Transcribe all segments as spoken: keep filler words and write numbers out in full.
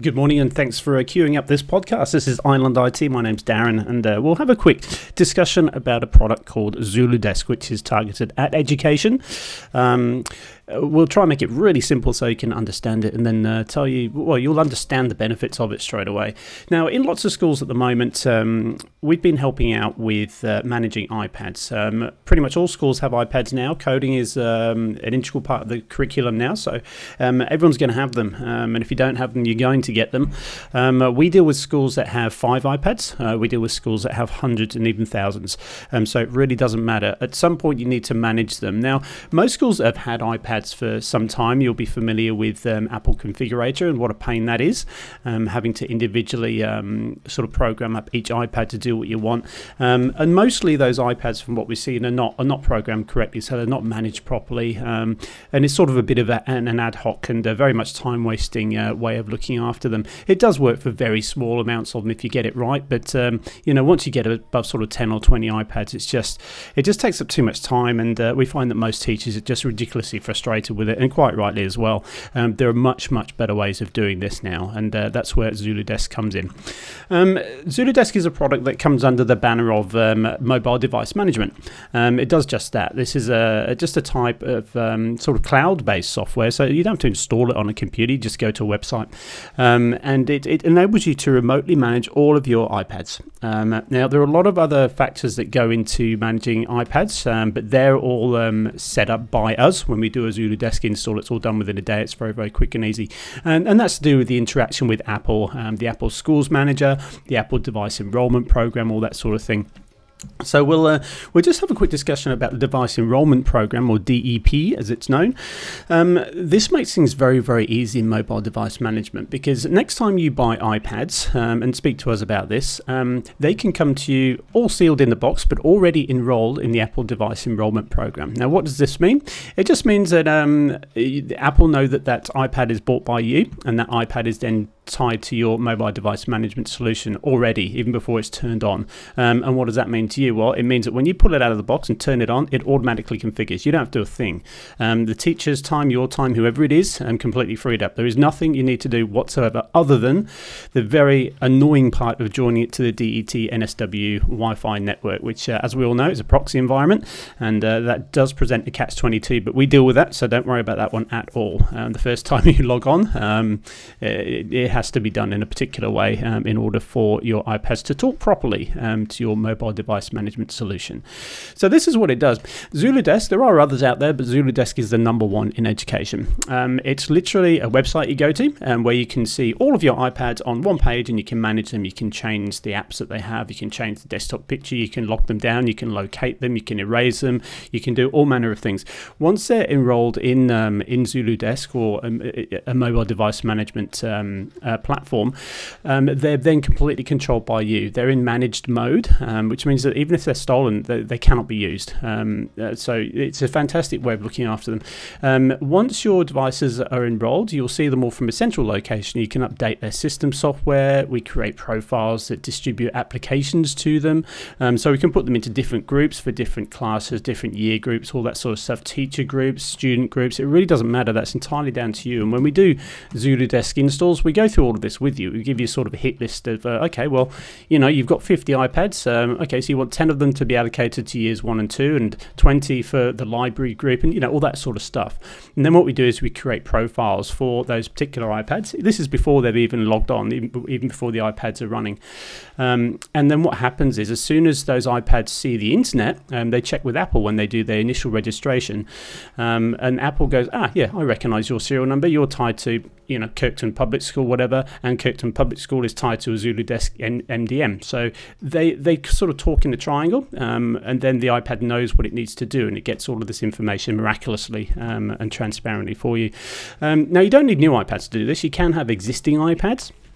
Good morning and thanks for uh, queuing up this podcast. This is Island I T. My name's Darren and uh, we'll have a quick discussion about a product called ZuluDesk, which is targeted at education. Um, we'll try and make it really simple so you can understand it and then uh, tell you, well, you'll understand the benefits of it straight away. Now, in lots of schools at the moment, um, we've been helping out with uh, managing iPads. Um, pretty much all schools have iPads now. Coding is um, an integral part of the curriculum now, so um, everyone's going to have them. Um, and if you don't have them, you're going to get them. Um, uh, we deal with schools that have five iPads. Uh, we deal with schools that have hundreds and even thousands. Um, so it really doesn't matter. At some point, you need to manage them. Now, most schools have had iPads for some time. You'll be familiar with um, Apple Configurator and what a pain that is, um, having to individually um, sort of program up each iPad to do what you want. Um, and mostly those iPads, from what we've seen, are not are not programmed correctly, so they're not managed properly. Um, and it's sort of a bit of a, an, an ad hoc and a very much time-wasting uh, way of looking after them. It does work for very small amounts of them if you get it right, but um, you know, once you get above sort of ten or twenty iPads, it's just it just takes up too much time, and uh, we find that most teachers are just ridiculously frustrated with it, and quite rightly as well. Um, there are much much better ways of doing this now, and uh, that's where ZuluDesk comes in. Um, ZuluDesk is a product that comes under the banner of um, mobile device management. Um, it does just that. This is a just a type of um, sort of cloud-based software, so you don't have to install it on a computer. You just go to a website, um, and it, it enables you to remotely manage all of your iPads. Um, now, there are a lot of other factors that go into managing iPads, um, but they're all um, set up by us when we do a ZuluDesk install. It's all done within a day. It's very, very quick and easy. And, and that's to do with the interaction with Apple, um, the Apple Schools Manager, the Apple Device Enrollment Program, all that sort of thing. So we'll uh, we'll just have a quick discussion about the Device Enrollment Program, or D E P as it's known. Um, this makes things very, very easy in mobile device management, because next time you buy iPads, um, and speak to us about this, um, they can come to you all sealed in the box, but already enrolled in the Apple Device Enrollment Program. Now, what does this mean? It just means that um, Apple know that that iPad is bought by you, and that iPad is then tied to your mobile device management solution already, even before it's turned on. Um, and what does that mean to you? Well, it means that when you pull it out of the box and turn it on, it automatically configures. You don't have to do a thing. Um, the teacher's time, your time, whoever it is, um, completely freed up. There is nothing you need to do whatsoever other than the very annoying part of joining it to the D E T N S W Wi-Fi network, which, uh, as we all know, is a proxy environment, and uh, that does present a catch twenty-two, but we deal with that, so don't worry about that one at all. Um, the first time you log on, um, it, it has to be done in a particular way um, in order for your iPads to talk properly um, to your mobile device management solution. So this is what it does. ZuluDesk, there are others out there, but ZuluDesk is the number one in education. Um, it's literally a website you go to um, where you can see all of your iPads on one page, and you can manage them. You can change the apps that they have. You can change the desktop picture. You can lock them down. You can locate them. You can erase them. You can do all manner of things. Once they're enrolled in um, in ZuluDesk, or a, a mobile device management um, uh, platform, um, they're then completely controlled by you. They're in managed mode, um, which means that even if they're stolen, they, they cannot be used. Um, uh, so it's a fantastic way of looking after them. Um, once your devices are enrolled, you'll see them all from a central location. You can update their system software. We create profiles that distribute applications to them. Um, so we can put them into different groups for different classes, different year groups, all that sort of stuff, teacher groups, student groups. It really doesn't matter. That's entirely down to you. And when we do ZuluDesk installs, we go through all of this with you. We give you sort of a hit list of, uh, okay, well, you know, you've got fifty iPads. Um, okay, so you want ten of them to be allocated to years one and two, and twenty for the library group, and, you know, all that sort of stuff. And then what we do is we create profiles for those particular iPads. This is before they've even logged on, even, even before the iPads are running. Um, and then what happens is, as soon as those iPads see the internet, um, they check with Apple when they do their initial registration. Um, and Apple goes, ah, yeah, I recognize your serial number. You're tied to, you know, Kirkton Public School, whatever, and Kirkton Public School is tied to a ZuluDesk M D M. So they they sort of talk in the triangle, um, and then the iPad knows what it needs to do, and it gets all of this information miraculously um, and transparently for you. Um, now, you don't need new iPads to do this. You can have existing iPads.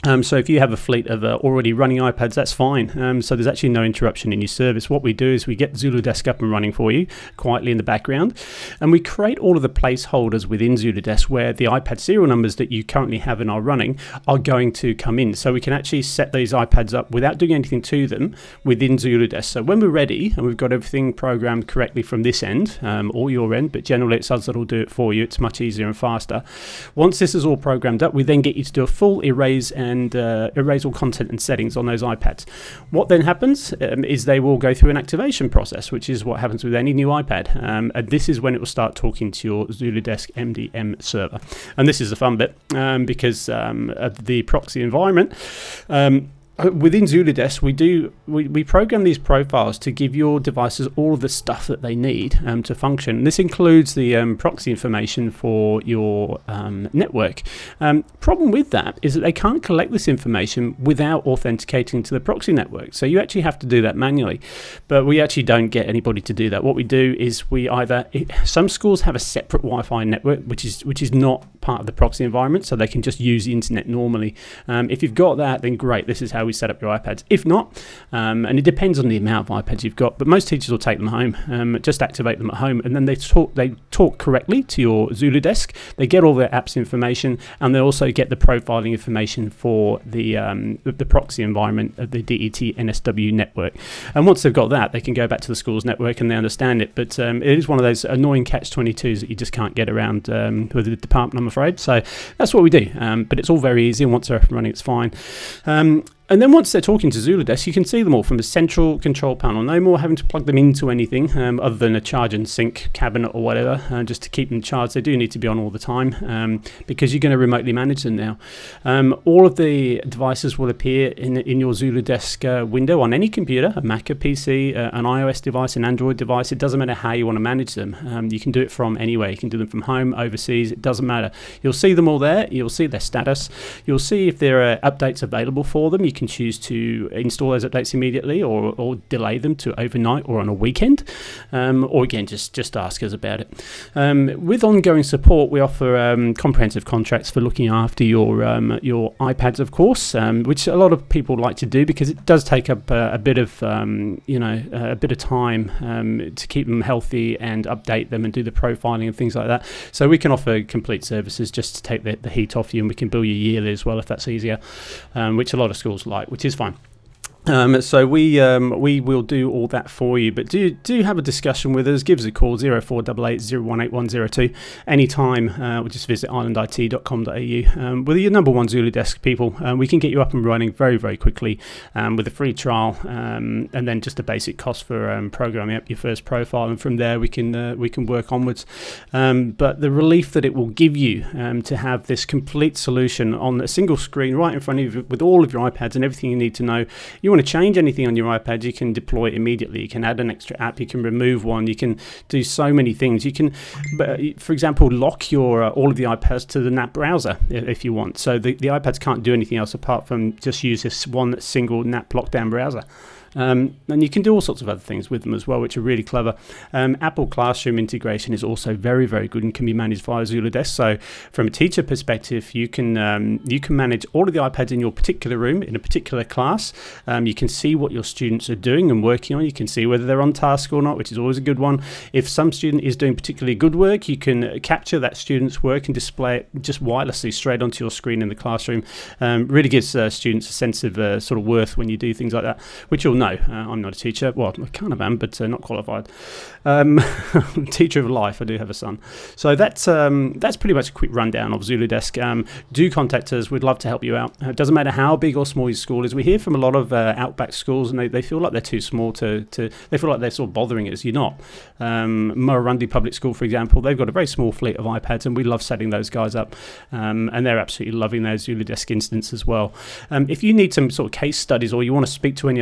Um, so if you have a fleet of uh, already running iPads, that's fine. Um, so there's actually no interruption in your service. What we do is we get ZuluDesk up and running for you quietly in the background, and we create all of the placeholders within ZuluDesk where the iPad serial numbers that you currently have and are running are going to come in. So we can actually set these iPads up without doing anything to them within ZuluDesk. So when we're ready and we've got everything programmed correctly from this end, um, or your end, but generally it's us that'll do it for you. It's much easier and faster. Once this is all programmed up, we then get you to do a full erase and and uh, erase all content and settings on those iPads. What then happens um, is they will go through an activation process, which is what happens with any new iPad. Um, and this is when it will start talking to your ZuluDesk M D M server. And this is the fun bit um, because um, of the proxy environment. Um, Within ZuluDesk, we do we, we program these profiles to give your devices all of the stuff that they need um, to function. This includes the um, proxy information for your um, network. Um, problem with that is that they can't collect this information without authenticating to the proxy network. So you actually have to do that manually. But we actually don't get anybody to do that. What we do is we either some schools have a separate Wi-Fi network, which is which is not part of the proxy environment, so they can just use the internet normally. Um, if you've got that, then great. This is how we set up your iPads. If not, um, and it depends on the amount of iPads you've got, but most teachers will take them home, um, just activate them at home, and then they talk they talk correctly to your ZuluDesk. They get all their apps information, and they also get the profiling information for the um, the, the proxy environment of the D E T N S W network. And once they've got that, they can go back to the school's network and they understand it. But um, it is one of those annoying catch twenty-twos that you just can't get around um, with the department, I'm afraid. So that's what we do. Um, but it's all very easy, and once they're up and running, it's fine. Um, And then once they're talking to ZuluDesk, you can see them all from a central control panel. No more having to plug them into anything um, other than a charge and sync cabinet or whatever, uh, just to keep them charged. They do need to be on all the time um, because you're going to remotely manage them now. Um, all of the devices will appear in in your ZuluDesk uh, window on any computer, a Mac, a P C, uh, an iOS device, an Android device. It doesn't matter how you want to manage them. Um, you can do it from anywhere. You can do them from home, overseas. It doesn't matter. You'll see them all there. You'll see their status. You'll see if there are updates available for them. You can choose to install those updates immediately or, or delay them to overnight or on a weekend, um, or again just just ask us about it. Um, with ongoing support, we offer um, comprehensive contracts for looking after your um, your iPads, of course, um, which a lot of people like to do because it does take up uh, a bit of um, you know uh, a bit of time um, to keep them healthy and update them and do the profiling and things like that. So we can offer complete services just to take the, the heat off you, and we can bill you yearly as well if that's easier, um, which a lot of schools like, which is fine. Um, so we um, we will do all that for you, but do do have a discussion with us. Give us a call, zero four eight eight, zero one eight one zero two, anytime. Uh, we'll just visit island I T dot com dot A U. Um, with your number one ZuluDesk people, uh, we can get you up and running very, very quickly um, with a free trial, um, and then just a basic cost for um, programming up your first profile, and from there we can uh, we can work onwards. Um, but the relief that it will give you um, to have this complete solution on a single screen right in front of you with all of your iPads and everything you need to know. You want to change anything on your iPad, you can deploy it immediately. You can add an extra app, you can remove one, you can do so many things. You can, for example, lock your uh, all of the iPads to the N A P browser if you want. So the, the iPads can't do anything else apart from just use this one single N A P lockdown browser. Um, and you can do all sorts of other things with them as well, which are really clever. Um, Apple Classroom integration is also very, very good and can be managed via ZuluDesk. So from a teacher perspective, you can um, you can manage all of the iPads in your particular room, in a particular class. Um, you can see what your students are doing and working on. You can see whether they're on task or not, which is always a good one. If some student is doing particularly good work, you can capture that student's work and display it just wirelessly straight onto your screen in the classroom. Um, really gives uh, students a sense of uh, sort of worth when you do things like that, which you'll No, uh, I'm not a teacher. Well, I kind of am, but uh, not qualified. Um, teacher of life. I do have a son. So that's um, that's pretty much a quick rundown of ZuluDesk. Um, do contact us. We'd love to help you out. It doesn't matter how big or small your school is. We hear from a lot of uh, outback schools, and they, they feel like they're too small to, to. They feel like they're sort of bothering us. You're not. Um, Murrurundi Public School, for example, they've got a very small fleet of iPads, and we love setting those guys up. Um, and they're absolutely loving their ZuluDesk instance as well. Um, if you need some sort of case studies, or you want to speak to any other teachers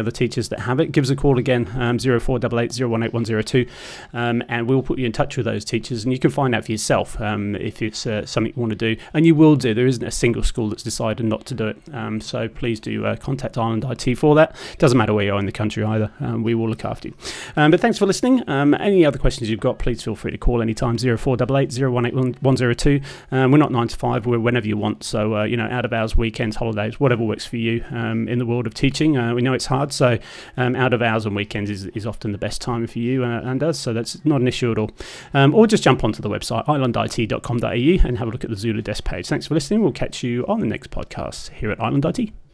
that have it, give us a call again, um, zero four eight eight, zero one eight one zero two, um, and we'll put you in touch with those teachers, and you can find out for yourself um, if it's uh, something you want to do. And you will do. There isn't a single school that's decided not to do it. Um, so please do uh, contact Ireland I T for that. Doesn't matter where you are in the country either. Um, we will look after you. Um, but thanks for listening. Um, any other questions you've got, please feel free to call anytime, zero four eight eight, zero one eight one zero two. Um, we're not nine to five. We're whenever you want. So, uh, you know, out of hours, weekends, holidays, whatever works for you um, in the world of teaching. Uh, we know it's hard. So um, out of hours and weekends is, is often the best time for you uh, and us. So that's not an issue at all. Um, or just jump onto the website, ireland I T dot com dot A U, and have a look at the Zulu Desk page. Thanks for listening. We'll catch you on the next podcast here at Ireland I T.